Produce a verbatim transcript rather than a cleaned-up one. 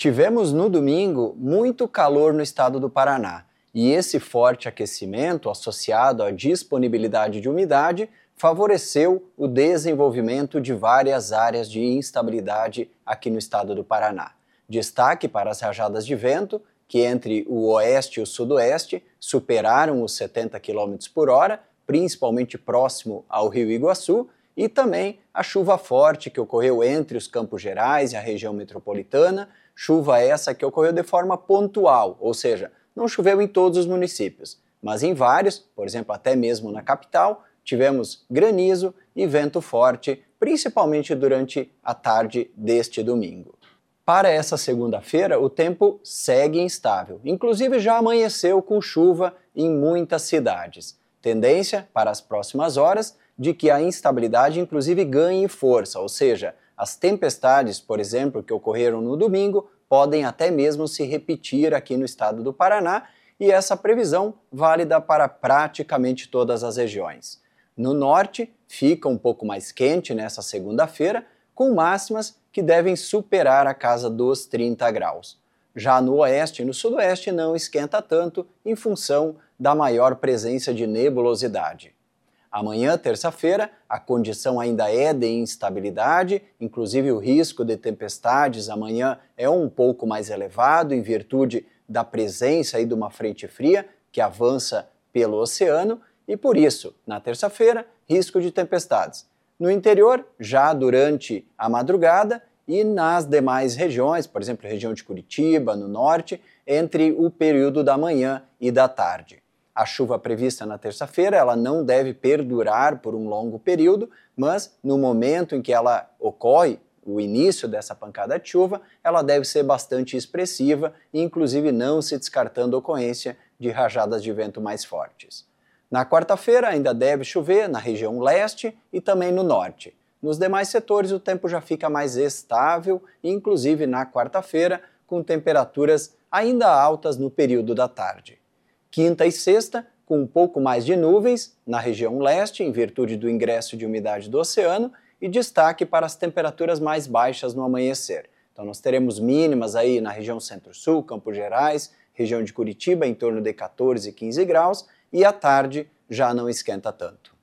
Tivemos no domingo muito calor no estado do Paraná, e esse forte aquecimento, associado à disponibilidade de umidade, favoreceu o desenvolvimento de várias áreas de instabilidade aqui no estado do Paraná. Destaque para as rajadas de vento, que entre o oeste e o sudoeste superaram os setenta quilômetros por hora, principalmente próximo ao Rio Iguaçu, e também a chuva forte que ocorreu entre os Campos Gerais e a região metropolitana, chuva essa que ocorreu de forma pontual, ou seja, não choveu em todos os municípios, mas em vários, por exemplo, até mesmo na capital, tivemos granizo e vento forte, principalmente durante a tarde deste domingo. Para essa segunda-feira, o tempo segue instável, inclusive já amanheceu com chuva em muitas cidades. Tendência para as próximas horas de que a instabilidade inclusive ganhe força, ou seja, as tempestades, por exemplo, que ocorreram no domingo, podem até mesmo se repetir aqui no estado do Paraná, e essa previsão válida para praticamente todas as regiões. No norte, fica um pouco mais quente nessa segunda-feira, com máximas que devem superar a casa dos trinta graus. Já no oeste e no sudoeste não esquenta tanto em função da maior presença de nebulosidade. Amanhã, terça-feira, a condição ainda é de instabilidade, inclusive o risco de tempestades amanhã é um pouco mais elevado em virtude da presença aí de uma frente fria que avança pelo oceano e por isso, na terça-feira, risco de tempestades. No interior, já durante a madrugada e nas demais regiões, por exemplo, região de Curitiba, no norte, entre o período da manhã e da tarde. A chuva prevista na terça-feira, ela não deve perdurar por um longo período, mas no momento em que ela ocorre, o início dessa pancada de chuva, ela deve ser bastante expressiva, inclusive não se descartando a ocorrência de rajadas de vento mais fortes. Na quarta-feira ainda deve chover na região leste e também no norte. Nos demais setores o tempo já fica mais estável, inclusive na quarta-feira, com temperaturas ainda altas no período da tarde. Quinta e sexta, com um pouco mais de nuvens na região leste, em virtude do ingresso de umidade do oceano, e destaque para as temperaturas mais baixas no amanhecer. Então nós teremos mínimas aí na região centro-sul, Campos Gerais, região de Curitiba, em torno de quatorze, quinze graus, e à tarde já não esquenta tanto.